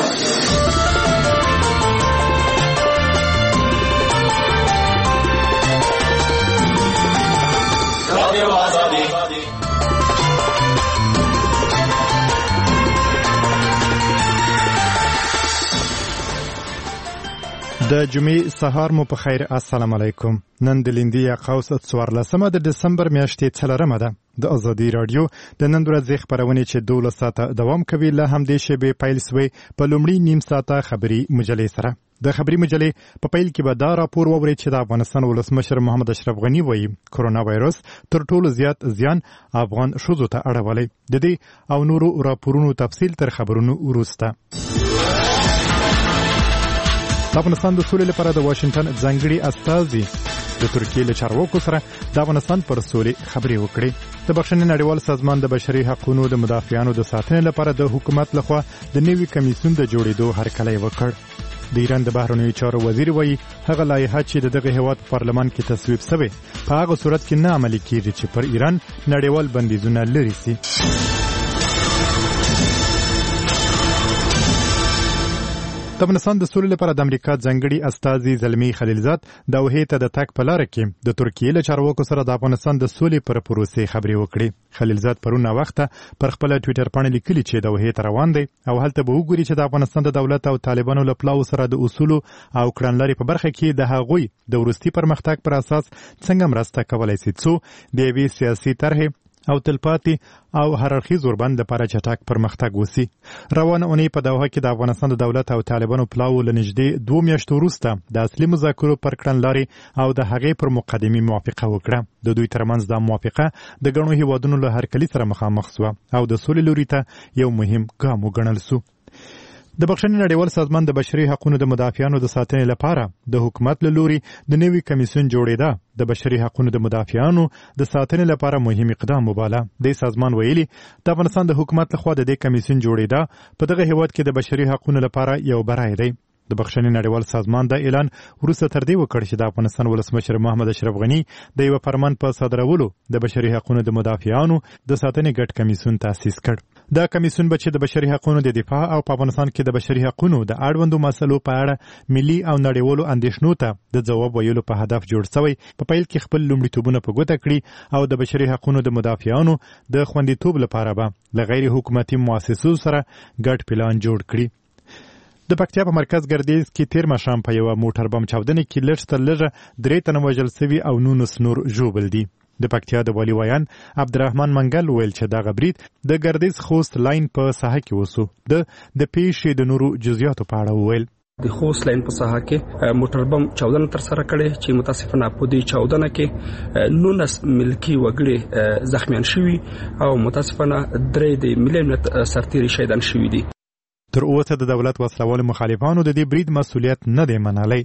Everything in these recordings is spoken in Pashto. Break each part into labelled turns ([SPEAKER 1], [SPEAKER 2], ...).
[SPEAKER 1] د جمعې سهار مو په خیر. السلام علیکم. نن د لیندي یا قوس 14 د دسمبر میاشتې 4 ده. د ازادي رادیو د نن ورځې خبرونه چې 12 ساعته دوام کوي له همدې شیبې پیل شوی په لومړی نیم ساعته خبري مجلې سره. د خبري مجلې په پیل کې به دا راپور ووري چې د افغانستان ولسمشر محمد اشرف غنی وایي کرونا وایرس تر ټولو زیات زیان افغان ښځو ته اړولی. د دې او نورو راپورونو تفصیل تر خبرونو وروسته. د افغانستان د سولې لپاره د واشنگټن ځانګړي استازي د ترکیې له چارواکو سره د افغانستان پر سولې خبرې وکړې. د بخښنې نړیوال سازمان د بشري حقوقو د مدافعانو د ساتنې لپاره د حکومت لخوا د نوي کمیسیون د جوړېدو هرکلی وکړ. د ایران د بهرنیو چارو وزیر وایي هغه لایحه چې د دغه هیواد پارلمان کې تصویب شوې په هغه صورت کې نه عملي کیږي چې پر ایران نړیوال بندیزونه لري سي. د افغانستان د سولې لپاره د امریکا ځانګړي استازي زلمی خلیلزاد د دوحې ته د تګ په لاره کې د ترکیې له چارواکو سره د افغانستان د سولې پر پروسې خبرې وکړې. خلیلزاد پرون وخته پر خپل ټوئیټر باندې لیکلي چې د دوحې ته روان دی او هلته به وګوري چې د افغانستان د دولت او طالبانو له پلاو سره د اصول او کړنلارې په برخه کې د هغوی د ورستي پرمختګ پر اساس څنګه مرسته کولای شي څو د یوې سیاسي طرحې او تلپاتې او هررخیز وربند لپاره چټک پرمختګ وسی. روانه اونۍ په دوحه کې د افغانستان د دولت او طالبانو پلاو له نږدې 2 میاشتو وروسته د اصلي مذاکرو پر کړنلارې او د هغې پر مقدمې موافقه وکړه. د دوی ترمنځ دا موافقه د ګڼو هیوادونو له هرکلي سره مخامخ شوه او د سولې لوري ته یو مهم ګام وګڼل شو. د بخښنې نړیوال سازمان د بشري حقوقو د مدافعانو د ساتنې لپاره د حکومت له لوري د نوي کمیسیون جوړېده د بشري حقوقو د مدافعانو د ساتنې لپاره مهم اقدام وباله. د سازمان ویلي د افغانستان د حکومت لخوا د دې کمیسیون جوړېده په دغه هیواد کې د بشري حقوقو لپاره یو برای دی. د بخښنې نړیوال سازمان د اعلان وروسته تر دې وکړ چې د افغانستان ولسمشر محمد اشرف غنی د یو فرمان په صادرولو د بشري حقوقو د مدافعانو د ساتنې ګډ کمیسیون تاسیس کړ. دا کمیسیون به چې د بشري حقوقو د دفاع او په افغانستان کې د بشري حقوقو د اړوندو مسلو په اړه ملي او نړیوالو اندېښنو ته د ځواب ویلو په هدف جوړ شوی په پیل کې خپل لومړیتوبونه په ګوته کړي او د بشري حقوقو د مدافعانو د خوندیتوب لپاره به له غیر حکومتي مؤسسو سره ګډ پلان جوړ کړي. د پکتیا په مرکز ګردیز کې تیر ماښام په یو موټر بم چاودنې کې لږ تر لږه 3 تنه وژل شوي او 19 نور ژوبل دي. د پکتیا د والي ویان عبدالرحمن منګل ویل چې دغه برید د ګردیز خوست لاین په ساحه کې وسو. د پیښې د نورو جزئیاتو په اړه ویل
[SPEAKER 2] د خوست لاین په ساحه کې موټر بم چاودنه تر سره کړې چې متاسفانه په دې چاودنه کې 19 ملکی وګړي زخمیان شوي او متاسفانه 3 د ملي امنیت سرتیري شهیدان شوي دي.
[SPEAKER 1] تر اوسه د دولت وسلوالو مخالفانو د دې برید مسؤلیت نه دی منلی.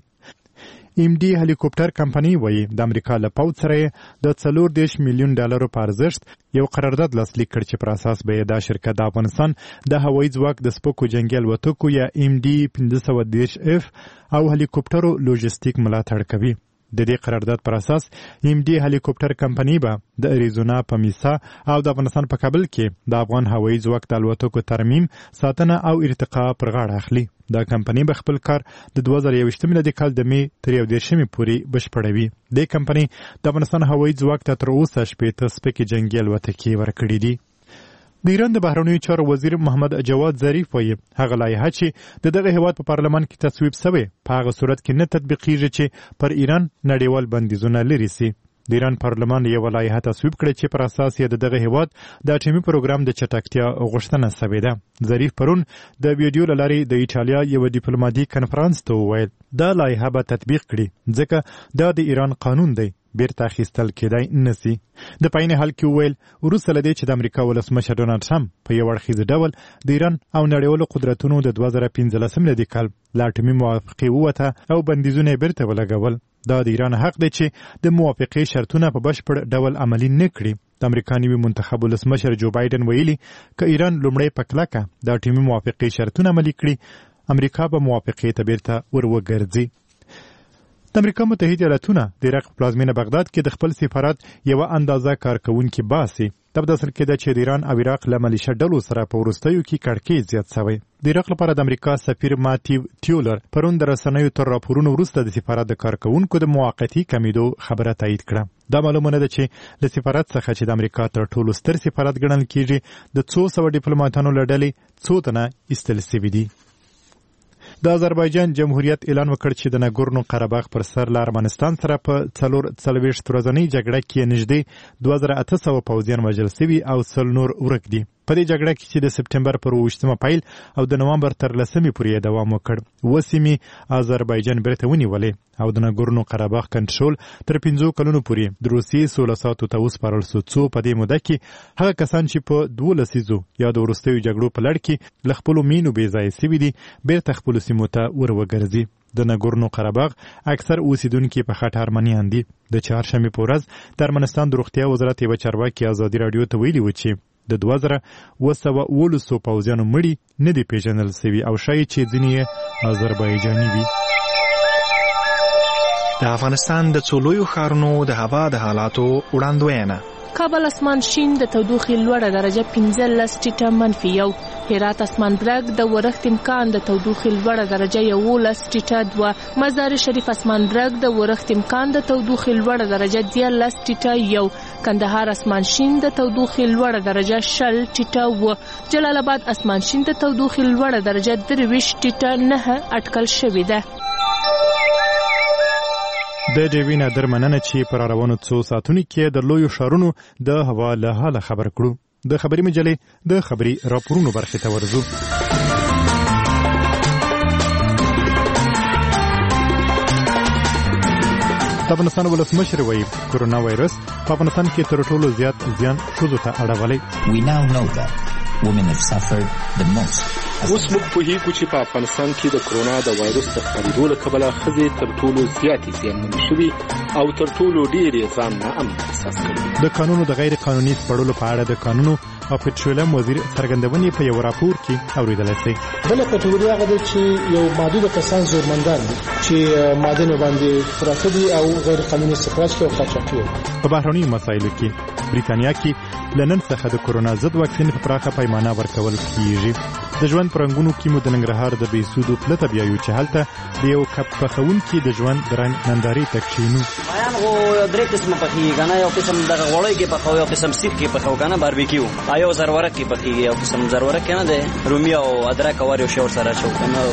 [SPEAKER 1] ام ډي هلیکوپټر کمپنی وایي د امریکا له پوځ سره د 40 میلیون ډالرو په ارزښت یو قرارداد لاسلیک کړ چې پر اساس به دا شرکت د افغانستان د هوایي ځواک د سپکو جنگي الوتکو یا ام ډي 510 اف او هلیکوپټرو لوجستیک ملاتړ کوي. د دې قرارداد پر اساس ام ډي هلیکوپټر کمپنی به د اریزونا په میسا او د افغانستان په کابل کې د افغان هوایي ځواک د الوتکو ترمیم، ساتنه او ارتقا پر غاړه اخلي. دا کمپنی به خپل کار د 2021 میلادي کال د می تر 11 پورې بشپړوي. د کمپنی د افغانستان هوایي ځواک ته تر اوسه 18 سپکې جنگي الوتکې ورکړې دي. د ایران د بهرنیو چارو وزیر محمد جواد ظریف وایي هغه لایحه چې دغه هیواد په پارلمان کې تصویب شوې په هغه صورت کې نه تطبیقیږي چې پر ایران نړیوال بندیزونه لري سي. د ایران پارلمان یو لایحه تصویب کړې چې پر اساس یې دغه هیواد د اټومي پروګرام د چټکتیا غوښتنه شوې ده. ظریف پرون د ویډیو له لارې د ایټالیا یو ډیپلوماټیک کنفرانس ته وویل دا لایحه به تطبیق کړي ځکه دا د ایران قانون دی، بیرته اخیستل کېدای نسی. د پاینې حال کې وویل وروسته له دې چې د امریکا ولسمشر ډونالډ ټرمپ په یو اړخیز ډول د ایران او نړیوالو قدرتونو د 2015 میلادي کال له اټومي موافقې ووته او بندیزونه یې بیرته ولګول. دا د ایران حق دی چې د موافقې شرطونه په بشپړ ډول عملي نه کړي. د امریکا نوي منتخب ولسمشر جو بایدن ویلي که ایران لومړی په کلکه د اټومي موافقې شرطونه عملي کړي امریکا به موافقې ته بیرته ور وګرځي. د امریکا متحده ایالاتونه د عراق پلازمینه بغداد کې د خپل سفارت یو اندازه کارکونکي باسي. دا په اصل کې د چې د ایران او عراق له ملیشه ډلو سره په وروستیو کې کړکېچ زیات شوی. د عراق لپاره د امریکا سفیر ماتیو تیولر پرون د رسنیو تر راپورونو وروسته د سفارت د کارکونکو د موقتی کمیدو خبره تایید کړه. دا معلومه نه ده چې له سفارت څخه چې د امریکا تر ټولو ستر سفارت ګڼل کیږي د 200 ډیپلوماټانو له ډلې څو تنه ایستل شوي دي. د آذربایجان جمهوریت اعلان وکړ چې د ناګورنو قرهباغ پر سر له ارمنستان سره په 440 ورځنۍ جګړه کې نږدې 2800 پوځیان وژل شوي او 100 نور ورک دي. په دې جګړه کې چې د سپټمبر پر 28مه پیل او د نومبر تر 10مې پورې دوام وکړ. وسیمې آذربایجان بیرته ونیولې او د ناګورنو قرهباغ کنټرول تر 5 کلونو پورې د روسیې 16 ساعتو ته وسپارل شو. څو په دې موده کې هغه کسان چې په 12 لسیزو یا د وروستیو جګړو په لړ کې له خپلو مینو بې ځایه شوي دي بیرته خپلو سیمو ته وروګرځي. د ناګورنو قرهباغ اکثر اوسیدونکي په خټ ارمنیان دي. د چهارشنبې په ورځ د ارمنستان د روغتیا وزارت یوه چارواکي ازادي راډیو ته ویلي و چې د 2100 پوځیانو مړي نه دي پیژندل شوي او ښایي چې ځینې یې آذربایجاني وي.
[SPEAKER 3] د افغانستان د څو لویو ښارونو د هوا د حالاتو وړاندوینه.
[SPEAKER 4] کابل اسمان شین د تودوخې لوړه درجه 15 ټیټه -1. هرات اسمان برګ د ورښت امکان د تودوخې لوړه درجه 11 ټیټه 2. مزار شریف اسمان برګ د ورښت امکان د تودوخې لوړه درجه 13 ټیټه 1. کندهار اسمان شین د تودوخې لوړه درجه 20 ټیټه 1. جلال آباد اسمان شین د تودوخې لوړه درجه 23 ټیټه 9 اټکل شوې ده.
[SPEAKER 1] د ډیوی نادر مننه چې پر روانو 2 ساعتونو کې د لویو ښارونو د هوا له حاله خبر کړو. د خبري مجلې د خبري راپورونو برخې ته ورځو. د افغانستان ولسمشر وایي کورونا وایرس په افغانستان کې تر ټولو زیات زیان ښځو ته اړولی.
[SPEAKER 5] We now know that women have suffered the most.
[SPEAKER 6] اوس موږ پوهیږو چې په افغانستان کې د کورونا د وایرس د خپرېدو له کبله ښځې تر ټولو زیاتې زیانمنې شوي او تر ټولو ډېرې ځان ناامن احساس کړي.
[SPEAKER 1] د قانونو د غیر قانوني سپړلو په اړه د قانونو او پټرولیم وزیر څرګندونې په یو راپور کې اوریدلی شئ.
[SPEAKER 7] بله کټګوري هغه ده چې یو محدود کسان زورمندان دي چې معدن باندې پراته دي او غیر قانوني استخراج کوي او قاچاق کوي.
[SPEAKER 1] په بهرنیو مسایلو کې بریتانیا کې له نن څخه د کورونا ضد واکسین په پراخه پیمانه ورکول کیږي. د ژوند پرنګونو کې مو د ننګرهار د بیسودو پلته بیایو چې هلته د یو کپ پخونکي د ژوند د رنګ نندارې ته کښینو.
[SPEAKER 8] بیان خو درې قسمه پخېږي که نه، یو قسم دغه غوړی کې پخوي، یو قسم سیخ کې پخوي که نه، باربیکیو، یو زرورک کې پخېږي، یو قسم زرورک کې نه دی، رومي او ادرک او هر یو شی ورسره اچوو که نه.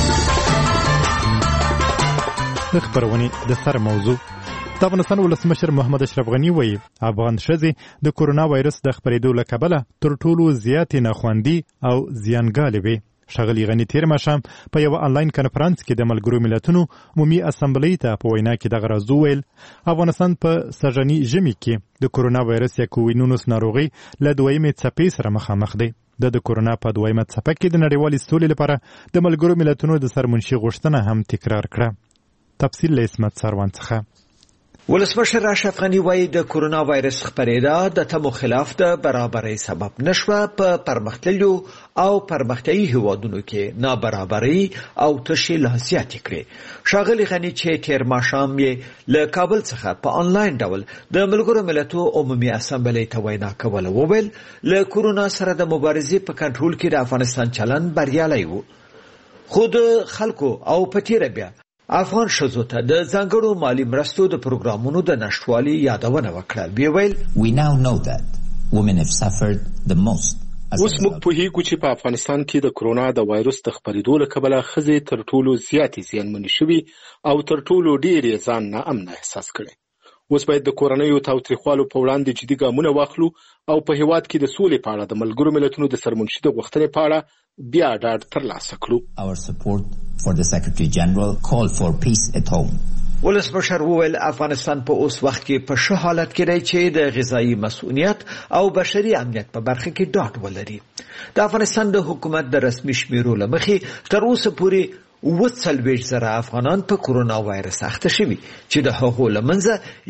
[SPEAKER 1] د خپرونې د سر موضوع د افغانستان ولسمشر محمد اشرف غني وایي افغان ښځې د کورونا وایرس د خپرېدو له کبله تر ټولو زیاتې ناخوندي او زیانګالې وې. ښاغلي غني تیر ماښام په یوه آنلاین کنفرانس کې د ملګرو ملتونو عمومي اسامبلۍ ته په وینا کې دغه راز وویل افغانستان په سږني ژمي کې د کورونا وایرس یا کوویډ-19 ناروغۍ له دویمې څپې سره مخامخ دی. د کورونا په دویمه څپه کې د نړیوالې سولې لپاره د ملګرو ملتونو د سرمنشي غوښتنه هم تکرار کړه. تفصیل له اسمت سروان څخه.
[SPEAKER 3] ولسمشر اشرف غني وایي د کورونا وایرس خپرېدا د تمو خلاف د برابرۍ سبب نشوه. په پرمختللو او پرمختیایي هیوادونو کې نابرابرۍ او تشې لا زیاتې کړې. ښاغلي غني چې تیر ماښام یې له کابل څخه په آنلاین ډول د ملګرو ملتونو عمومي اسامبلۍ ته وینا کوله وویل له کورونا سره د مبارزې په کنټرول کې د افغانستان چلند بریالی و، خو د خلکو او په تیره بیا افغان ښځو ته د ځانګړو مالی مرستو د پروګرامونو د نشټوالي یادونه وکړه. وی ویل
[SPEAKER 5] We now know that women have suffered the most.
[SPEAKER 6] اوس موږ پوهیږو چې په افغانستان کې د کورونا د وایرس د خپرېدو له کبله ښځې تر ټولو زیاتې زیانمنې شوي او تر ټولو ډېرې ځان ناامنه احساس کړي. اوس باید د کورنیو تاوتریخوالو په وړاندې جدي ګامونه واخلو او په هیواد کې د سولې په اړه د ملګرو ملتونو د سرمنشي د غوښتنې په اړه بیا ډاډ ترلاسه کړو.
[SPEAKER 5] Our support for the Secretary General call for peace at home.
[SPEAKER 3] ولسمشر وویل افغانستان په اوس وخت کې په ښه حالت کې دی چې د غذایي مسؤلیت او بشري امنیت په برخه کې ډاډ ولري. د افغانستان د حکومت د رسمي شمیرو له مخې تر اوسه پورې 40,000 افغانان په کورونا وایرس اخته شوي چې د هغو له منځه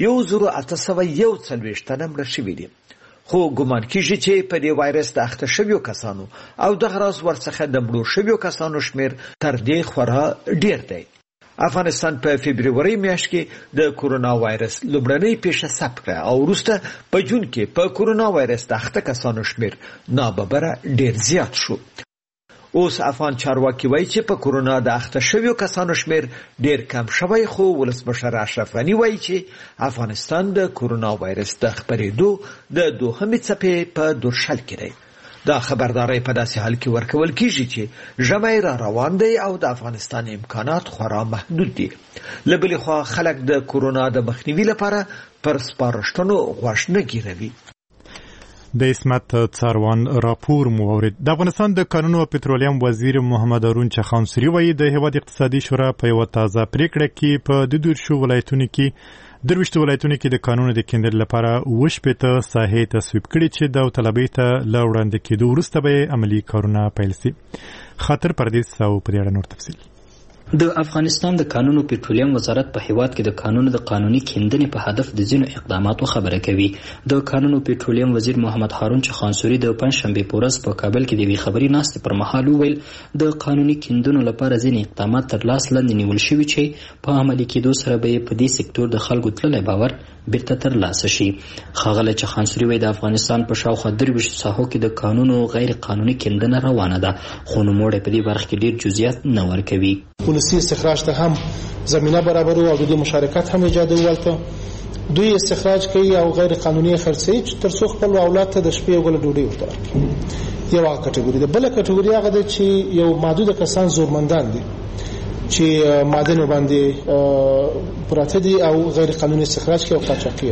[SPEAKER 3] 1,841 تنه مړه شوي دي. خو ګمان کیږي چې په دې وایرس د اخته شویو کسانو او دغه راز ورڅخه د مړو شویو کسانو شمیر تر دې خورا ډیر دی. افغانستان په فبرवरी میاشت کې د کورونا وایرس لومړنۍ پیښه ثبت کړه او وروسته په جون کې په کورونا وایرس د اخته کسانو شمیر ناببره ډیر زیات شو. اوس افغان چارواکي وایي چې په کورونا د اخته شویو کسانو شمیر ډیر کم شوی، خو ولسمشر اشرف غني وایي چې افغانستان د کورونا وایرس د خپرېدو د دوهمې څپې په دورشل کې دی. دا خبرداري په داسې حال کې ورکول کیږي چې ژمی را روان دی او د افغانستان امکانات خورا محدود دي. له بلې خوا خلک د کورونا د مخنیوي لپاره پر سپارښتنو غوږ نه ګیروي.
[SPEAKER 1] د اسمت څاروان راپور مو اورید. د افغانستان د کانونو او پټرولیم وزیر محمد هارون چخانسوري وایي د هیواد اقتصادي شورا په یو تازه پریکړه کې په 22 ولایتونو کې د کانونو د کیندل لپاره 80 ساحې تصویب کړي چې د طلبې ته وړاندې کېدو وروسته به عملی کارونه پیل شي. خاطر پردیس او په اړه نور تفصیل.
[SPEAKER 9] د افغانستان د کانونو پټرولیم وزارت په هیواد کې د کانونو د قانوني کیندنې په هدف د ځینو اقداماتو خبره کوي. د کانونو پټرولیم وزیر محمد هارون چخانسوري د پنځشنبه په ورځ په کابل کې د وی خبري ناستې پر مهال وویل د قانوني کیندنو لپاره ځینې اقدامات تر لاس لاندې نیول شوي چې په عملي کېدو سره به په دې سکتور د خلکو تللی باور بیرته ترلاسه شي. ښاغلی چخانسوري وایي د افغانستان په شاوخوا 23 ساحو کې د کانونو غیر قانوني کیندنه روانه ده، خو نوموړی په دې برخه کې ډیر جزئیات نه ورکوي.
[SPEAKER 7] پولیسي استخراج ته هم زمینه برابرو او د مشارکت هم ایجادوي. ولته دوی استخراج کوي او غیر قانوني خرڅوي چې تر څو خپل اولاد ته د شپې او ګل ډوډۍ ورکړي. یو کټګوري ده. بل کټګوري هغه ده چې یو محدود کسان زورمندان دي چې معدن باندې پراته دي او غیر قانوني استخراج کوي او قاچاقي.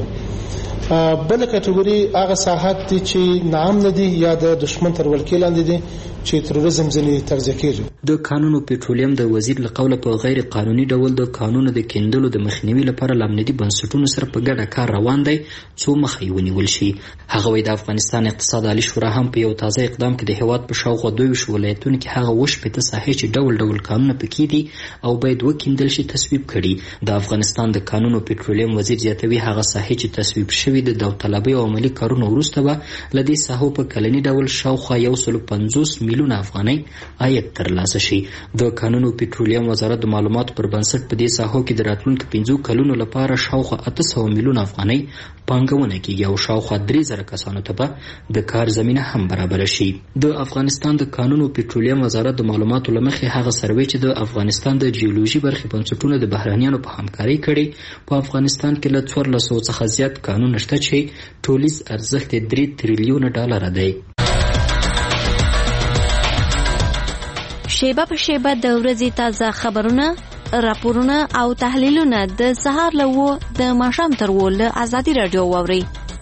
[SPEAKER 7] بل کټګوري هغه ساحات دي چې نام نه دي یا د دشمن تر ولکې لاندې دي چې تروریزم ځنې تغذیه کیږي.
[SPEAKER 9] د کانونو پټرولیم د وزیر له قوله په غیر قانوني ډول د کانونو د کیندلو د مخنیوي لپاره لامندي بنسټونو سره په ګډه کار روان دی څو مخه یې ونیول شي. هغه وایي د افغانستان اقتصاد عالی شورا هم په یو تازه اقدام کې د هیواد په شاوخوا 22 ولایتونو کې هغه 80 ساحې چې ډول ډول کانونه پکې دي او باید وکیندل شي تصویب کړي. د افغانستان د کانونو پټرولیم وزیر زیاتوي هغه ساحې چې تصویب شوي د داوطلبۍ او عملي کارونو وروسته به له دې ساحو په کلني ډول شاوخوا 150 میلیونه افغانۍ عاید ترلاسه شي. د کانونو پټرولیم وزارت د معلوماتو پر بنسټ په دې ساحو کې د راتلونکو 5 کلونو لپاره شاوخوا 800 میلیونه افغانۍ پانګونه کیږي او شاوخوا 3000 کسانو ته به د کار زمینه هم برابر شي. د افغانستان د کانونو پټرولیم وزارت د معلوماتو لمخې هغه سروې چې د افغانستان د جیولوژي برخې بنسټونه د بهرانیانو په همکاري کړي په افغانستان کې له 1400 څخه زیات کانونه شته چې ټولیز ارزښت 3 تریلیون ډالر دی.
[SPEAKER 10] شیبه په شیبه د ورځې تازه خبرونه، راپورونه او تحلیلونه د سهار له 9 د ماښام تر 10 له ازادي رادیو واورئ.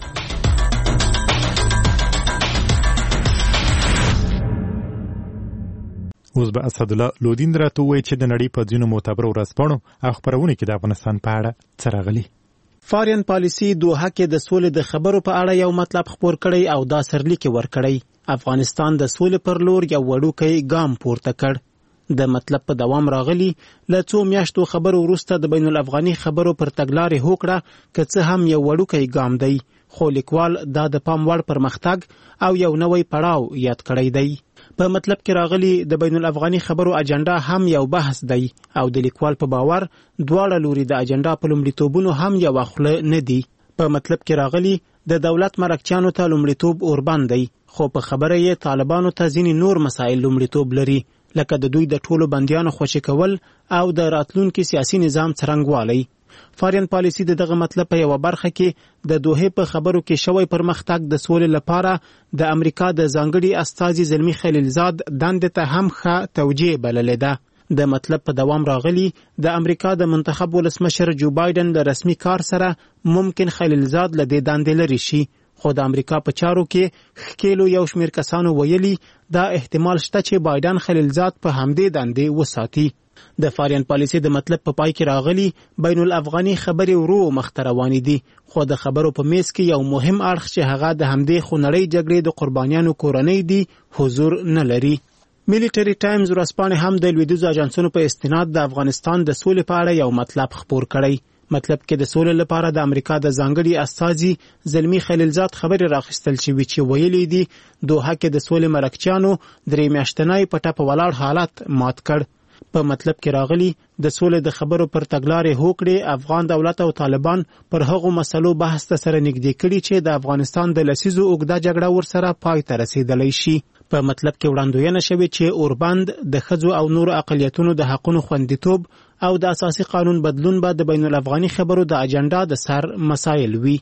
[SPEAKER 1] اوس به اسدالله لودین راته وایي چې د نړۍ په ځینو معتبرو ورځپاڼو او خپرونو کې د افغانستان په اړه څه راغلي.
[SPEAKER 11] فارین پالیسي دوحه کې د سولې د خبرو په اړه یو مطلب خپور کړی او دا سرلیک ورکړی. افغانستان د سولې پر لور یو وړوکی ګام پورته کړ. د مطلب په دوام راغلی له څو میاشتو خبرو وروسته د بین الافغاني خبرو پر تګلارې هوکړه که څه هم یو وړوکی ګام دی، خو لیکوال دا د پام وړ پرمختګ او یو نوی پړاو یاد کړی دی. په مطلب کې راغلی د بین الافغاني خبرو اجنډا هم یو بحث دی او د لیکوال په باور دواړه لوري د اجنډا په لومړیتوبونو هم یو خله نه دي. په مطلب کې راغلی د دولت مرکچیانو ته لومړیتوب اوربند دی، خو په خبره یې طالبانو ته ځینې نور مسایل لومړیتوب لري، لکه د دوی د ټولو بندیانو خوشي کول او د راتلونکي سیاسي نظام څرنګوالی. فارین پالیسي دغه مطلب په یو برخه کې د دوحه په خبرو کې شوی پرمختګ د سولې لپاره د امریکا د ځانګړي استازي زلمی خلیلزاد دندې ته هم ښه توجیه بللې ده. د مطلب په دوام راغلی د امریکا د منتخب ولسمشر جو بایدن د رسمي کار سره ممکن خلیلزاد له دې دندې لري شي، خو د امریکا په چارو کې ښکېلو یو شمیر کسانو ویلي دا احتمال شته چې بایدن خلیلزاد په همدې دندې وساتي. د فارین پالیسي د مطلب په پای کې راغلی بین الافغاني خبرې ورو مخته روانې دي، خو د خبرو په میز کې یو مهم اړخ چې هغه د همدې خونړۍ جګړې د قربانیانو کورنۍ دي حضور نه لري. میلیټری ټایمز ورځپاڼې هم د لویدیځو اجنسونو په استناد د افغانستان د سولې په اړه یو مطلب خپور کړی. مطلب کې د سولې لپاره د امریکا د ځانګړي استازي زلمی خلیلزاد خبرې راخیستل شوې چې ویلي دي دوحه کې د سولې مرکچیانو 3 میاشتنی پټه په ولاړ حالت مات کړ. په مطلب کې راغلي د سولې د خبرو پر تګلارې هوکړې افغان دولت او طالبان پر هغو مسلو بحث ته سره نږدې کړي چې د افغانستان د لسیزو اوږده جګړه ورسره پای ته رسیدلی شي. په مطلب کې وړاندوینه شوې چې اوربند د ښځو او نورو اقلیتونو د حقونو خوندیتوب او د اساسي قانون بدلون به د بین الافغاني خبرو د اجنډا د سر مسایل وي.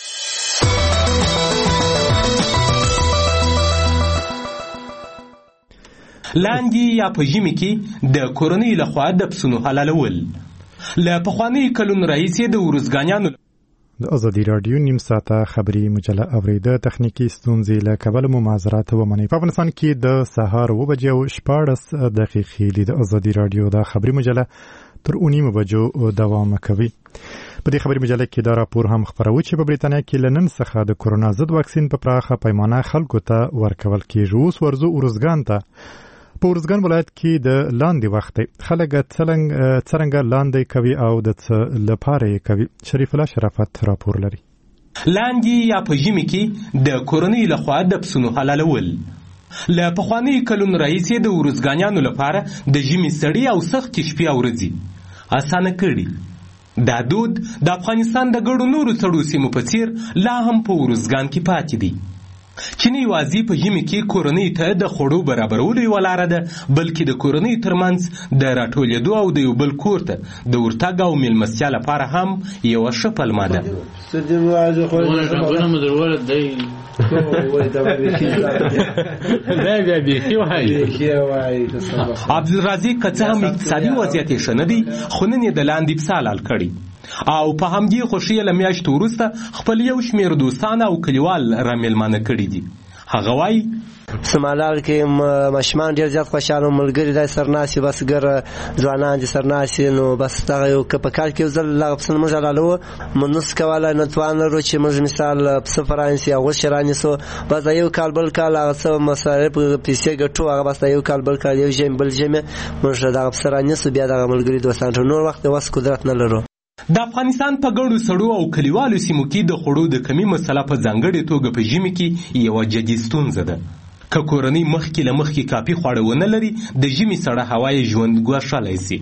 [SPEAKER 12] لاندې یا په ژمي کې د کورنۍ لخوا د پسونو حلالول له پخواني کلونو راهیسې د ورزګانیانو
[SPEAKER 1] د ازادي رادیو نیم ساعته خبری مجله اوریده تخنیکی ستونزې له کبله مو معذرت ومنئ. په افغانستان کې د سهار 7:14 د ازادي رادیو د خبری مجله تر 9 بجو دوام کوي. په دې خبری مجله کې دا راپور هم خبرو چې په بریتانیا کې لنن څخه د کورونا ضد واکسین په پراخه پیمانه خلکو ته ورکول کېږي. اوس ورزو ورزګان ته په ورزګان ولایت کې د لاندې وخت خلک څرنګه لاندې کوي او د لپاره یې کوي. شریف الله شرافت راپور لري.
[SPEAKER 12] لاندې یا په ژمي کې د کورنۍ لخوا د پسونو حلالول له پخواني کلونو راهیسې د ورزګانیانو لپاره د ژمي سړې او سختې شپې او ورځې اسانه کړي. دا دود د افغانستان د ګڼو نورو سړو سیمو په څیر لا هم په ورزګان کې پاتې دی چې نه یوازې په ژمي کې کورنۍ ته د خوړو برابرولو یوه لاره ده، بلکې د کورنۍ ترمنځ د راټولېدو او د یو بل کور ته د ورتګ او میلمستیا لپاره هم یوه ښه پلمه ده. عبدالرازق که څه هم اقتصادي وضعیت یې ښه نه دی، خو نن یې د لاندې پسه حلال کړي او په همدې خوښۍ له میاشتو وروسته خپل یو شمېر دوستان او کلیوال را میلمانه کړي دي. هغه وایي
[SPEAKER 13] سمالال کې ماشومان ډېر زیات خوشحاله ملګري دی سرناسي بس ګره ځوانان دي سرناسي نو بس دغه یو که په کال کې یو ځل دغه پسه موږ حلالوو منوس کولی نه توان لرو چې موږ مثال پسه فرانسي اغوستې رانیسو بس د یو کال بل کال هغه څه مصارف پیسې ګټو هغه بس د یو کال بل کال یو ژمي بل ژمي موږ دغه پسه رانیسو بیا دغه ملګري دوستان ته نور وخت وس قدرت نه لرو.
[SPEAKER 12] د افغانستان په ګڼو سړو او کلیوالو سیمو کې د خوړو د کمي مسله په ځانګړې توګه په ژمي کې یوه جدي ستونزه ده. که کورنۍ مخکې له مخکې کافي خواړه ونه لري د ژمي سړه هوا یې ژوند ګواښلی سي.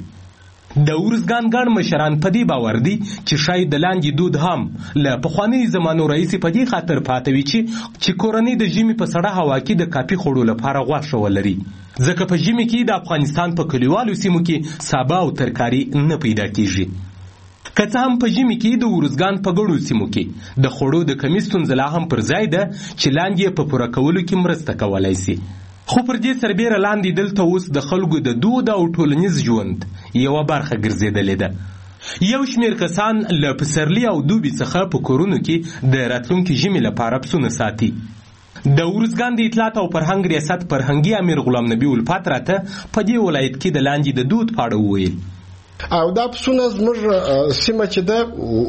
[SPEAKER 12] د ورزګان ګڼ مشران په دې باور دي چې شاید د لاندې دود هم له پخوانیو زمانو راهیسې په دې خاطر پاته وي چې کورنۍ د ژمي په سړه هوا کې د کافي خوړو لپاره غوښه ولري، ځکه په ژمي کې د افغانستان په کلیوالو سیمو کې سابه او ترکاري نه پیدا کېږي. که څه هم په ژمي کې د ورزګان په ګڼو سیمو کې د خوړو د کمي ستونزه لا هم پر ځای ده چې لاندې په پوره کولو کې مرسته کولی سي، خو پر دې سربیره لاندې دلته اوس د خلکو د دود او ټولنیز ژوند یوه برخه ګرځېدلې ده. یو شمېر کسان له پسرلي او دوبي څخه په کورونو کې د راتلونکي ژمي لپاره پسونه ساتي. د ورزګان د اطلاعات او فرهنګ ریاست فرهنګي امیر غلام نبي الفات راته په دې ولایت کې د لاندې د دود په اړه وویل.
[SPEAKER 14] او دا پسونه زموږ سیمه چې ده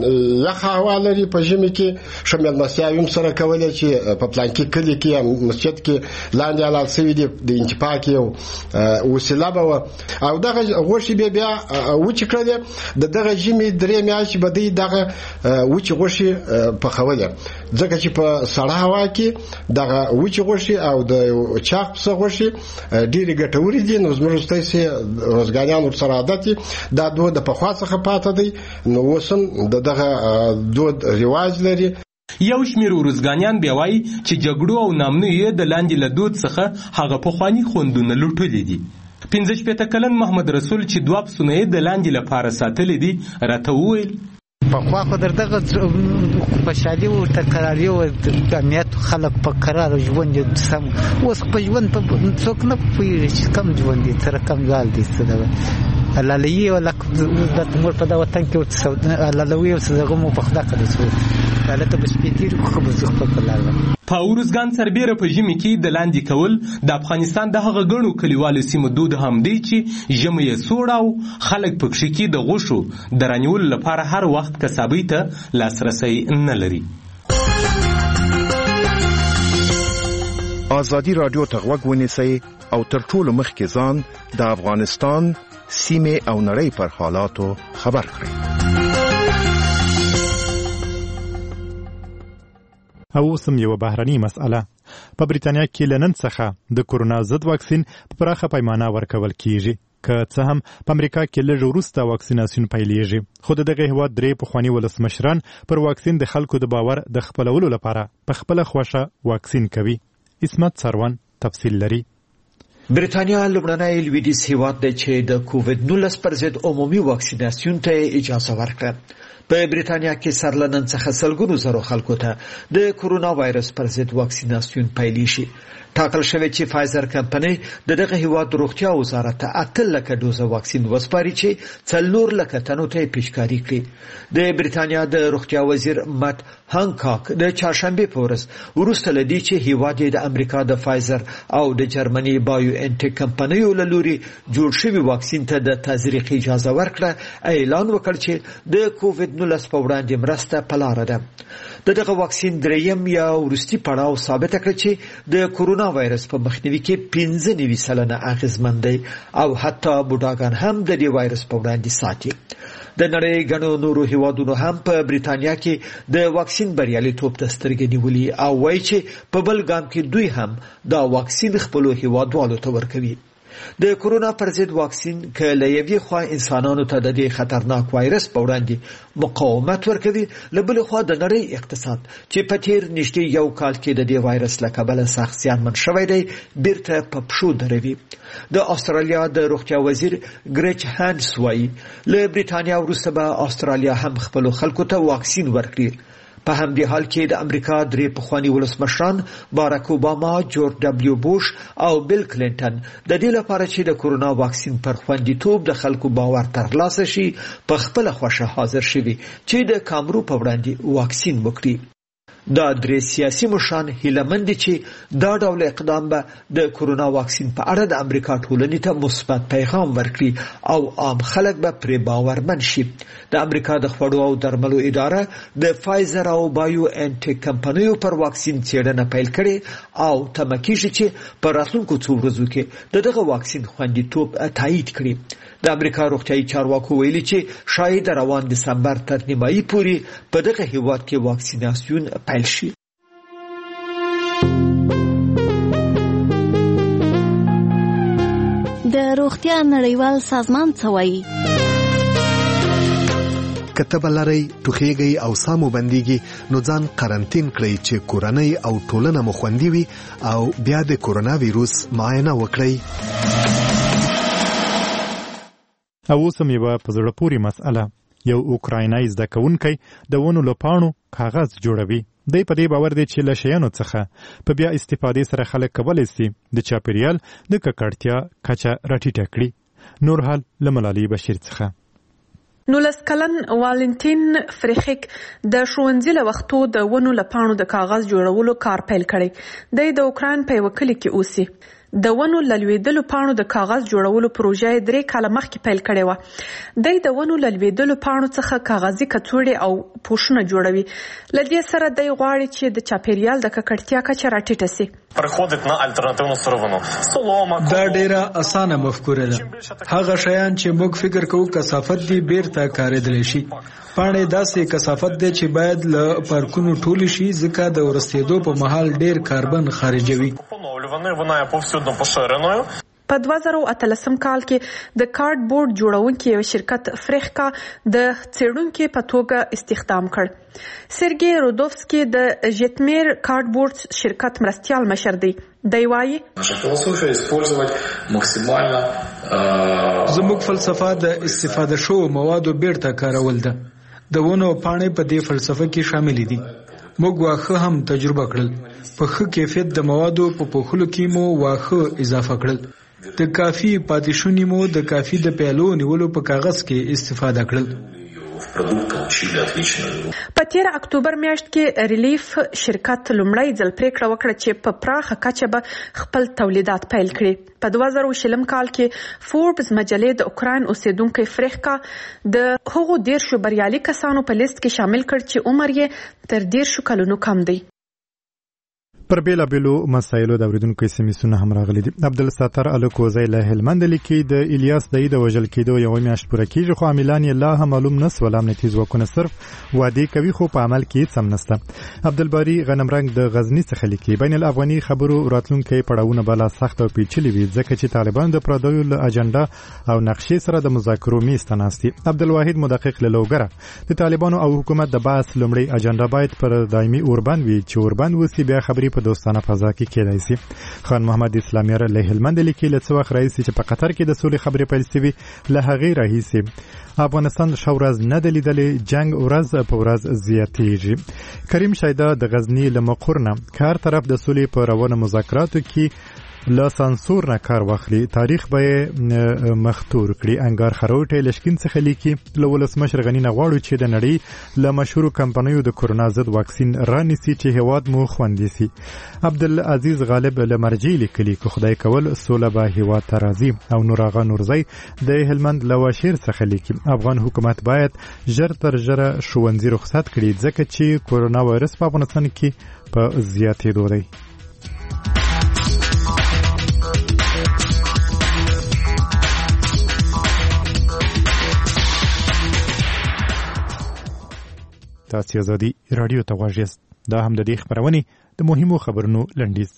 [SPEAKER 14] یخه هوا لري په ژمي کې ښه میلمستیاوې هم سره کولی چې په پلانکي کلي کې یا مسجد کې لاندې حلال شوي دي د انتفاع کې یو وسیله به وه او دغه غوښې بیا وچې کړلې د دغه ژمي 3 میاشتې به دوی دغه وچې غوښې پخولې ځکه چې په سړه هوا کې دغه وچې غوښې او د چاق پسه غوښې ډېرې ګټورې دي. نو زموږ ستاسې روزګانیان ورسره عادت دي دا دود د پخوا څخه پاته دی نو اوس هم دغه دود رواج لري.
[SPEAKER 12] یو شمېر ورزګانیان بیا وایي چې جګړو او نامنیو یې د لاندې له دود څخه هغه پخواني خوندونه لوټلي دي. 15 کلن محمد رسول چې 2 پسونه یې د لاندې لپاره ساتلي دي راته وویل
[SPEAKER 15] پخوا خو دغه خوشحالي او تکراري او امنیت خلک په قرار ژوند سم اوس په ژوند په څوک نه پوهېږي چې کم ژوند دي سره کم ځال دي څه دغه حلالوي او د مور په دا وطن کې حلالوي او څه دغه مو په خدا کړی څو حالت به سپېتیر خو به زه خپل کړم.
[SPEAKER 12] په ورزګان سربیره په ژمي کې د لاندې کول د افغانستان د هغه ګڼو کلیوالو سیمو دود هم دی چې ژمی یې سوړ او خلک پکښې کې د غوښو د رانیولو لپاره هر وخت کسابۍ ته لاسرسی نه لري.
[SPEAKER 16] ازادي رادیو ته غوږ ونیسئ او تر ټولو مخکې ځان د افغانستان سیمې او نړۍ پر حالاتو خبر کړئ.
[SPEAKER 1] او سم یو بهرني مسأله په بریتانیا کې لنن څخه د کورونا ضد واکسین په پراخه پیمانه ورکول کیږي. که څه هم په امریکا کې لږ وروسته واکسیناسیون پیلېږي خو دغه هیواد 3 پخواني ولسمشران پر واکسین د خلکو د باور د خپلولو لپاره په خپله خوښه واکسین کوي. اسمت سروان تفصیل لري.
[SPEAKER 3] برېټانیا لومړنی لویدیځ هیواد دی چې د کووډ 19 پر ضد عمومي واکسیناسیون ته اجازه ورکړه. په برېټانیا کې سرلنن څخه سلګونو زرو خلکو ته د کرونا وایرس پر ضد واکسیناسیون پیل شي. ټاکل شوی چې فایزر کمپنۍ دغه هیواد روغتیا وزارت ته 8 لکه دوزه واکسین وسپاري چې 4 لکه تنو ته پیشکاری کړي. د برېټانیا د روغتیا وزیر مات هانکاک د چهارشنبه په ورځ وروسته لدی چې هیواد د امریکا د فایزر او د جرمني بایو انټیک کمپنیو له لوري جوړ شوی واکسین ته د تزریق اجازه ورکړه. اعلان وکړ چې د کووډ 19 په وړاندې مرسته په لار ده. دغه واکسین دریم یا وروستي پړاو ثابت کړ چې د کرونا وایرس په مخنیوي کې 95% اغیزمن دی او حتی بوډاګان هم د دې وایرس په وړاندې ساتي. د نړۍ غنو نورو هیوادونو هم په برېټانیا کې د واکسین بریالیتوب ته سترګې نیولې او وایي چې په بل ګام کې دوی هم دا واکسین خپل هیوادوالو ته ورکوي. د کرونا پر ضد واکسین که له یوې خوا انسانانو ته د دې خطرناک وایرس په وړاندې مقاومت ورکوي، له بلې خوا د نړۍ اقتصاد چې په تیر نږدې یو کال کې د دې وایرس له کبله سخت زیانمن شوی دی بیرته په پښو دروي. د استرالیا د روغتیا وزیر ګریچ هانس وایي له برېټانیا وروسته به استرالیا هم خپل خلکو ته واکسین ورکړي. په همدې حال کې د امریکا 3 پخواني ولسمشران باراک اوباما، جورج دبلیو بوش او بیل کلینټن د دې لپاره چې د کرونا واکسین پر خوندیتوب د خلکو باور ترلاسه شي په خپل خوښه حاضر شوي چې د کامرو په وړاندې واکسین وکړي. دا 3 سیاسي مشران هیلهمند دي چې دا ډول اقدام به د کرونا واکسین په اړه د امریکا ټولنې ته مثبت پیغام ورکړي او عام خلک به پرې باورمن شي. د امریکا د خوړو او درملو اداره د فایزر او بایو انټیک کمپنیو پر واکسین څېړنه پیل کړې او تمه کېږي چې په راتلونکو څو ورځو کې دغه واکسین خوندیتوب تایید کړي. د امریکا روغتیايي چارواکو ویلي چې شاید روان دسمبر تر نیمایي پورې په دغه هیواد کې واکسیناسیون پیل شي.
[SPEAKER 10] د روغتیا نړیوال سازمان څه وایي؟
[SPEAKER 17] کتب لري ټوخیږي او سامو بنديږي نو ځان قرنټین کړئ چې کورنۍ او ټولنه مو خوندي وي او بیا د کرونا وایروس معاینه وکړئ.
[SPEAKER 1] او اوسم یوه په زړه پورې مسئله. یو اوکراینای زده کوونکی د ونو له پاڼو کاغذ جوړوي. دی په دې باور دی چې له شیانو څخه په بیا استفادې سره خلک کولی سي د چاپیریال د ککړتیا کچه راټیټه کړي. نور حال له ملالۍ بشیر څخه.
[SPEAKER 18] 19 کلن والنتین فریخیک د ښوونځي له وختو د ونو له پاڼو د کاغذ جوړولو کار پیل کړی. دی د اوکراین په یوه کلي کې اوسي. د ونو له لوېدلو پاڼو د کاغذ جوړولو پروژه یې 3 کاله مخکې پیل کړې وه. دی د ونو له لوېدلو پاڼو څخه کاغذي کڅوړې او پوښونه جوړوي. له دې سره دی غواړي چې د چاپیریال د ککړتیا کچه راټیټه سي.
[SPEAKER 19] دا ډیره اسانه مفکوره ده. هغه شیان چې موږ فکر کوو کثافت دي بیرته کارېدلی شي. پاڼې داسې کثافت دی چې باید له پارکونو ټولی شي ځکه د ورستېدو په مهال ډیر کاربن خارجوي.
[SPEAKER 18] په 2018 کال کې د کارډ بورډ جوړونکي یو شرکت فریخکا د څېړونکي په توګه استخدام کړ. سرګي رودوفسکي د ژیتمیر کارډ بورډ شرکت مرستیال مشر دی. دی وایي
[SPEAKER 19] زموږ فلسفه د استفاده شوو موادو بیرته کارول ده. د ونو پاڼې په دې فلسفه کې شامل دي. موږ واښه هم تجربه کړل. په ښه کیفیت د موادو په پوښلو کې مو واښه اضافه کړل. د کافي پاتې مو د کافي د پیالو نیولو په کاغذ کې استفاده کړل.
[SPEAKER 18] په 13 اکتوبر میاشت کې ریلیف شرکت لومړی ځل پریکړه وکړه چې په پراخه کچه به خپل تولیدات پیل کړي. په 2020 کال کې فوربس مجلې د اوکراین اوسیدونکو فریخکا د هغو 10 بریالي کسانو په لیست کې شامل کړ چې عمر یې تر 10 کلونو کم دی.
[SPEAKER 1] پر بیلابیلو مسایلو د اوریدونکو سمیسونه هم راغلي دي. عبدالستار الکوزی له هلمند لیکي د الیاس دای د وژل کېدو یو میاشت پوره کیږي خو عاملان یې لا هم معلوم نه سول. امنیتي ځواکونه صرف وعده کوي خو په عمل کې هیڅ هم نشته. عبدالباری غنمرنګ د غزنی څخه لیکي بین الافغاني خبرو راتلونکي پړاوونه بلا سخت او پیچلي وي ځکه چې طالبان د پردیو له اجنډا او نقشې سره د مذاکرو میز ته ناست دي. عبدالواحد مدقق له لوګره د طالبانو او حکومت د بحث لومړی اجنډا باید پر دایمي اوربند وي چې اوربند وسی بیا خبري په دوستانه فضا کې کېدای شي. خان محمد اسلامي له هلمند لیکي له څو وخت راځي چې په قطر کې د سولې خبرې پیل شوي له هغې راهیسې افغانستان شورز نه دلیدلې جنگ ورځ په ورځ زیاتېږي. کریم شایده د غزنی له مقرنه کار طرف د سولې په روانه مذاکراتو کې لا سانسور نه کار واخلي تاریخ به مختور کړي. انګار خروټه لشکین څخه لیکي له ولسمشر غنی نه غواړو چې د نړۍ له مشهور کمپنیو د کورونا ضد واکسین رانیسي چې هواد مو خوندي سي. عبدالعزیز غالب له مرجی لیکلي که خدای کول سوله به هواد ته راځي. او نوراغه نورزی د هلمند له واشیر څخه لیکي افغان حکومت باید ژر تر ژره ښوونځي رخصت کړي ځکه چې کورونا وایرس په افغانستان کې په زیاتېدو دی. تاسو ازادي رادیو ته غواړئ دا هم د دې خبرونه د مهمو خبرونو لنډیز.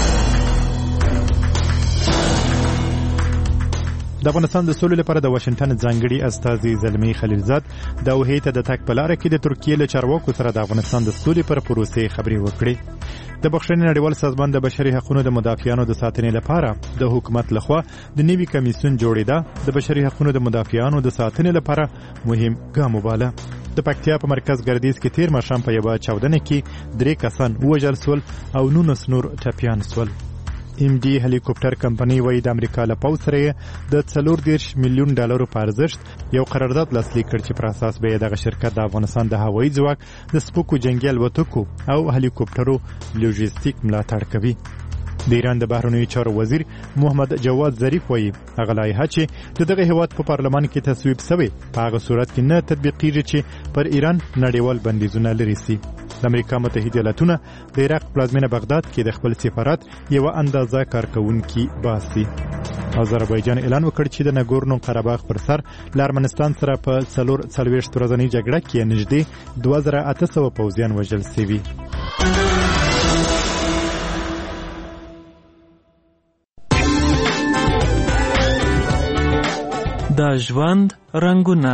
[SPEAKER 1] د افغانستان د سولې لپاره د واشنگټن ځانګړي استازي زلمی خلیلزاد د دوحې ته د تګ په لاره کې د ترکیې له چارواکو سره د افغانستان د سولې پر پروسې خبرې وکړې. د بخښنې نړیوال سازمان د بشري حقوقو د مدافعانو د ساتنې لپاره د حکومت لخوا د نوي کمیسیون جوړېده د بشري حقوقو د مدافعانو د ساتنې لپاره مهم ګام وباله. د پکتیا په مرکز ګردیز کې تیر ماښام په یوه چاودنه کې 3 کسان ووژل سول او 19 نور ټپیان سول. ام ډي هلیکوپټر کمپنۍ وایي د امریکا له پوځ سره د 40 میلیون ډالرو په ارزښت یو قرارداد لاسلیک کړ چې پر اساس به دغه شرکت د افغانستان د هوایي ځواک د سپوکو جنگي الوتکو او هلیکوپټرو لوجستیک ملاتړ کوي. د ایران د بهرنیو چارو وزیر محمد جواد ظریف وایي هغه لایحه چې دغه هیواد په پارلمان کې تصویب شوی په هغه صورت کې نه تطبیقیږي چې پر ایران نړیوال بندیزونه لري سي. د امریکا متحده ایالاتونه د عراق پلازمینه بغداد کې د خپل سفارت یو اندازه کارکونکي باسي. آذربایجان اعلان وکړ چې د ناګورنو قرهباغ پر سر له ارمنستان سره په 40 ورځنۍ جګړه کې نږدې 2800 پوځیان وژل شوي.
[SPEAKER 20] د ژوند رنگونه.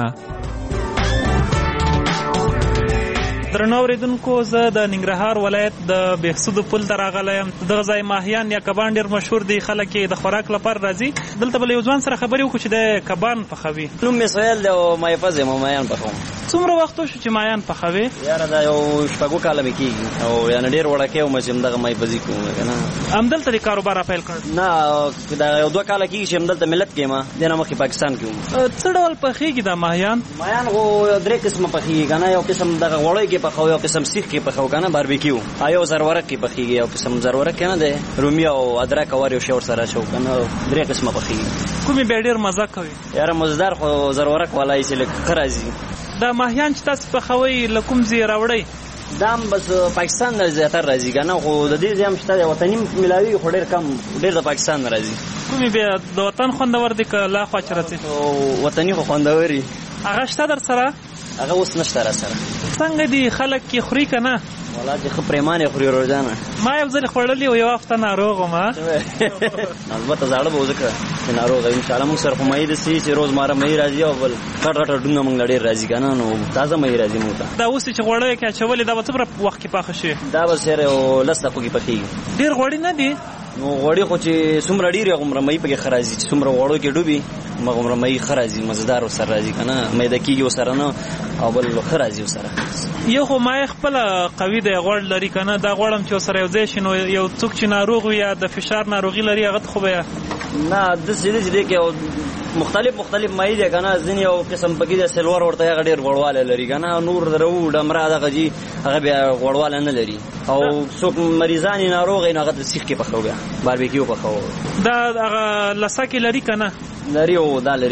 [SPEAKER 20] درنو اوریدونکو زه د ننګرهار ولایت د بهسود پل ته راغلی یم. دغه ځای ماهیان یا کبان ډېر مشهور دي. خلک یې د خوراک لپاره راځي. دلته به له یو ځوان سره خبرې وکړو چې د کبان پخوي.
[SPEAKER 8] نوم مې سهیل دی او مایفز یم او ماهیان پخوم.
[SPEAKER 20] څومره وخت وشو چې ماهیان پخوي؟
[SPEAKER 8] یاره دا یو 6 کاله مې کېږي او یعنې ډېر وړکی وم چې همدغه مایفزي کوم که نه.
[SPEAKER 20] همدلته دې کاروبار پیل کړ؟
[SPEAKER 8] نه دا یو 2 کاله کېږي چې همدلته ملت کې یم. دې نه مخکې پاکستان کې وم.
[SPEAKER 20] څه ډول پخېږي دا ماهیان؟
[SPEAKER 8] ماهیان خو 3 قسمه پخېږي که نه. یو قسم دغه غوړی کې پخوي یو قسم سیخ کې پخو که نه باربیکیو. یو زرورک کې پخېږي یو قسم زرورک که نه دی رومي او ادرک او هر یو شی ورسره اچوو که نه. 3 قسمه پخېږي.
[SPEAKER 20] کومې بیا ډېر مزه کوي؟
[SPEAKER 8] یاره مزدار خو زرورک والا یې چې لږ ښه راځي.
[SPEAKER 20] دا ماهیان چې تاسو پخوئ له کوم ځای راوړئ؟
[SPEAKER 8] دا هم بس پاکستان نه زیاتر راځي که نه. خو د دې ځای هم شته دی وطني ملاوي خو ډېر کم ډېر د پاکستان نه راځي.
[SPEAKER 20] کومې بیا د وطن خوندور دي که لا خوا چې راځي؟
[SPEAKER 8] وطني خو خوندور وي.
[SPEAKER 20] هغه شته در سره؟
[SPEAKER 8] هغه اوس نشته را سره.
[SPEAKER 20] څنګه دي خلک یې خوري که نه؟
[SPEAKER 8] والا چې ښه پرېمانې خوري روزانه.
[SPEAKER 20] ما یو ځل خوړلي او یو هفته ناروغ وم.
[SPEAKER 8] البته زاړه به و ځکه چې ناروغه انشاءالله موږ سره خو مهي داسې چې روزماره مهي راځي او بل غټ غټ ډونګه موږ له ډېر راځي که نه نو تازه مهي راځي موږ ته.
[SPEAKER 20] دا اوس چې غوړیو کې اچولې دا به څومره وخت کې پاخه شي؟
[SPEAKER 8] دا به سره یو 10 دقیقو کې پخېږي.
[SPEAKER 20] ډېر غوړي نه دي؟
[SPEAKER 8] نو غوړي خو چې څومره ډېر هغومره مهي پکې ښه راځي. چې څومره غوړو کې ډوبي هغومره مهي ښه راځي. مزهدار ورسره راځي که نه. میده کېږي ورسره نه او بل ښه راځي ورسره.
[SPEAKER 20] یو خو مایع خپله قوي دی غوړ لري که نه. دا غوړ هم چې ورسره یو ځای شي نو یو څوک چې ناروغ وي یا د فشار ناروغي لري هغه ته خو به
[SPEAKER 8] نه داسې دی چې دی کې مختلف مایع دی که نه. ځینې یو قسم پکې دی سلور ورته هغه ډېر غوړوالی لري که نه. نور درو ډمره دغه جي هغه بیا غوړوالی نه لري. او څوک مریضان یې ناروغ یې نو هغه د سیخ کې پخوو بیا باربیکیو پخوو.
[SPEAKER 20] دا هغه لسکې لري که نه؟
[SPEAKER 8] لري او دا لري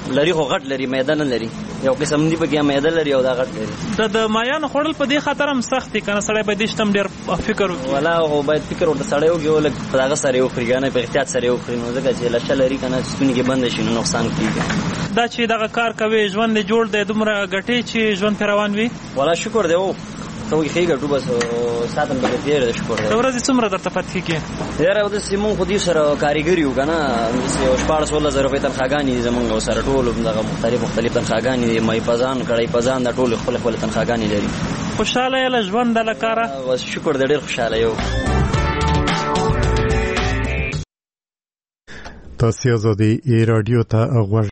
[SPEAKER 8] لري خو غټ لري معده نه لري یو قسم دی پکې معده لري او دا غټ لري
[SPEAKER 20] د مایانو خوړل په دې خاطر هم سخت دي کنه سړی باید دشتم ډیر فکر وکړي
[SPEAKER 8] ولا هو باید فکر ورته سړی وکړي ولګ په هغه سره یو خریګانه په احتیاط سره یو خري نو ځکه چې لشه لري کنه سپین کې بند شي نو نقصان کیږي
[SPEAKER 20] دا چې دغه کار کوي ژوند جوړ دی دومره غټي چې ژوند روان وي
[SPEAKER 8] ولا شکر دی او ته یې ګټو بس ساتم به ډیر شکر دی
[SPEAKER 20] ورځ څومره درته پاتې کیږي
[SPEAKER 8] یاره د سیمون خو دې سره کاریګری یو کنه یو 14,000 روپۍ تنخواګانی زمونږ سره ټول دغه مختلف تنخواګانی مې پزان کړای پزان د ټول خپل تنخواګانی لري
[SPEAKER 20] خوشاله یې ژوند د لکاره
[SPEAKER 8] شکر دې ډیر خوشاله یو
[SPEAKER 1] تاسو زده ای رادیو ته